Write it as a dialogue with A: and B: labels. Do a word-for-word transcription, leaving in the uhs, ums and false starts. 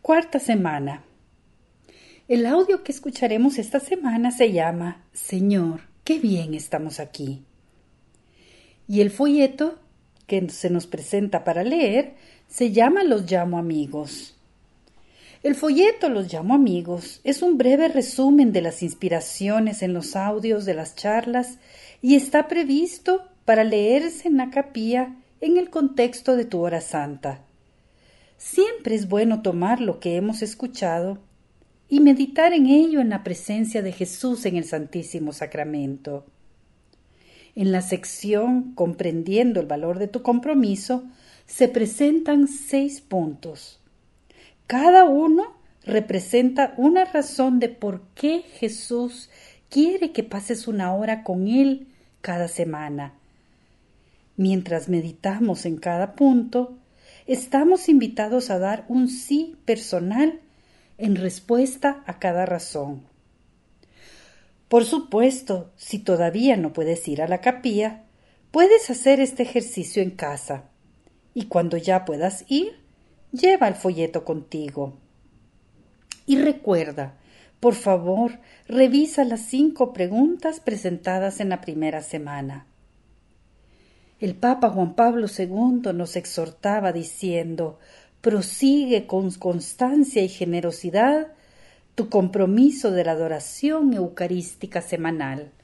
A: Cuarta semana. El audio que escucharemos esta semana se llama Señor, qué bien estamos aquí. Y el folleto que se nos presenta para leer se llama Los llamo amigos. El folleto Los llamo amigos es un breve resumen de las inspiraciones en los audios de las charlas y está previsto para leerse en la capilla en el contexto de tu hora santa. Siempre es bueno tomar lo que hemos escuchado y meditar en ello en la presencia de Jesús en el Santísimo Sacramento. En la sección Comprendiendo el valor de tu compromiso se presentan seis puntos. Cada uno representa una razón de por qué Jesús quiere que pases una hora con Él cada semana. Mientras meditamos en cada punto, estamos invitados a dar un sí personal en respuesta a cada razón. Por supuesto, si todavía no puedes ir a la capilla, puedes hacer este ejercicio en casa. Y cuando ya puedas ir, lleva el folleto contigo. Y recuerda, por favor, revisa las cinco preguntas presentadas en la primera semana. El Papa Juan Pablo segundo nos exhortaba diciendo: prosigue con constancia y generosidad tu compromiso de la adoración eucarística semanal.